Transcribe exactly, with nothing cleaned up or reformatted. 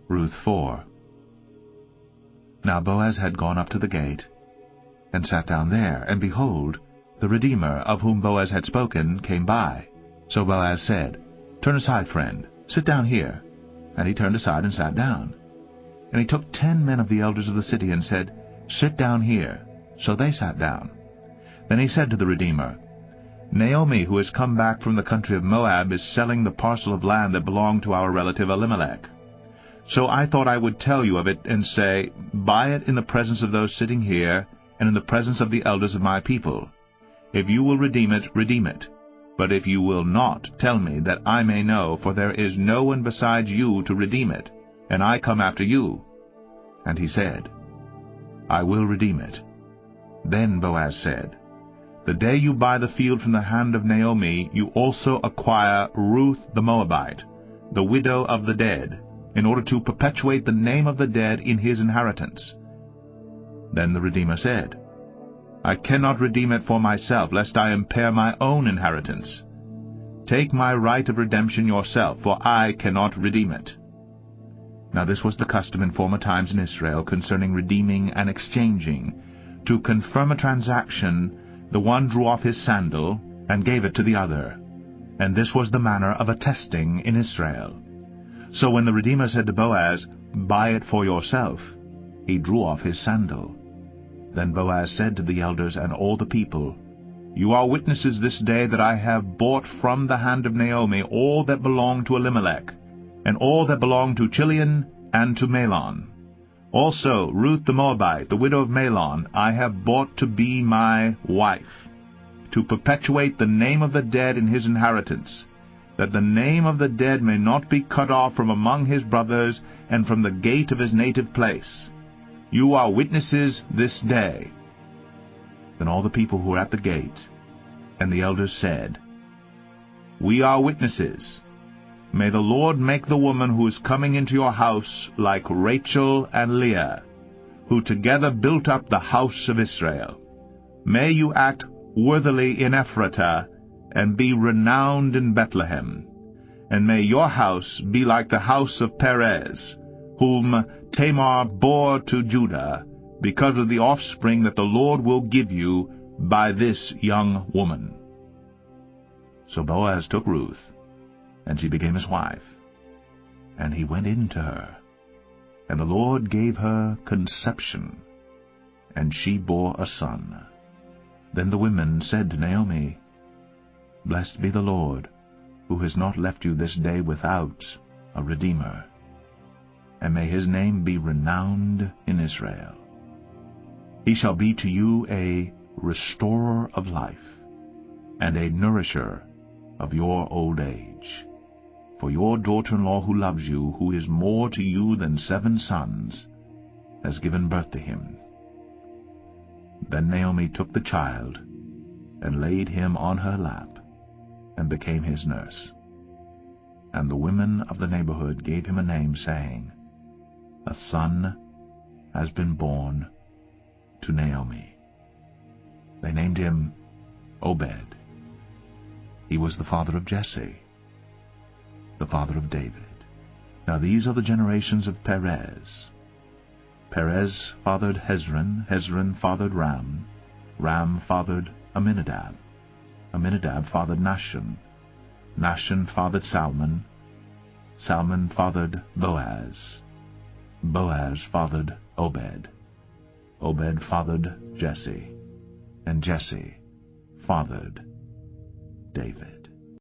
Ruth four. Now Boaz had gone up to the gate, and sat down there, and behold, the Redeemer, of whom Boaz had spoken, came by. So Boaz said, Turn aside, friend, sit down here. And he turned aside and sat down. And he took ten men of the elders of the city, and said, Sit down here. So they sat down. Then he said to the Redeemer, Naomi, who has come back from the country of Moab, is selling the parcel of land that belonged to our relative Elimelech. So I thought I would tell you of it, and say, Buy it in the presence of those sitting here, and in the presence of the elders of my people. If you will redeem it, redeem it. But if you will not, tell me, that I may know, for there is no one besides you to redeem it, and I come after you. And he said, I will redeem it. Then Boaz said, The day you buy the field from the hand of Naomi, you also acquire Ruth the Moabite, the widow of the dead, in order to perpetuate the name of the dead in his inheritance. Then the Redeemer said, I cannot redeem it for myself, lest I impair my own inheritance. Take my right of redemption yourself, for I cannot redeem it. Now this was the custom in former times in Israel concerning redeeming and exchanging. To confirm a transaction, the one drew off his sandal and gave it to the other. And this was the manner of attesting in Israel. So when the Redeemer said to Boaz, Buy it for yourself, he drew off his sandal. Then Boaz said to the elders and all the people, You are witnesses this day that I have bought from the hand of Naomi all that belonged to Elimelech, and all that belonged to Chilion and to Mahlon. Also Ruth the Moabite, the widow of Mahlon, I have bought to be my wife, to perpetuate the name of the dead in his inheritance, that the name of the dead may not be cut off from among his brothers and from the gate of his native place. You are witnesses this day. Then all the people who were at the gate and the elders said, We are witnesses. May the Lord make the woman who is coming into your house like Rachel and Leah, who together built up the house of Israel. May you act worthily in Ephratah, and be renowned in Bethlehem. And may your house be like the house of Perez, whom Tamar bore to Judah, because of the offspring that the Lord will give you by this young woman. So Boaz took Ruth, and she became his wife. And he went in to her, and the Lord gave her conception, and she bore a son. Then the women said to Naomi, Blessed be the Lord, who has not left you this day without a Redeemer. And may his name be renowned in Israel. He shall be to you a restorer of life, and a nourisher of your old age. For your daughter-in-law who loves you, who is more to you than seven sons, has given birth to him. Then Naomi took the child, and laid him on her lap, and became his nurse. And the women of the neighborhood gave him a name, saying, A son has been born to Naomi. They named him Obed. He was the father of Jesse, the father of David. Now these are the generations of Perez. Perez fathered Hezron, Hezron fathered Ram, Ram fathered Aminadab, Aminadab fathered Nahshon, Nahshon fathered Salmon, Salmon fathered Boaz, Boaz fathered Obed, Obed fathered Jesse, and Jesse fathered David.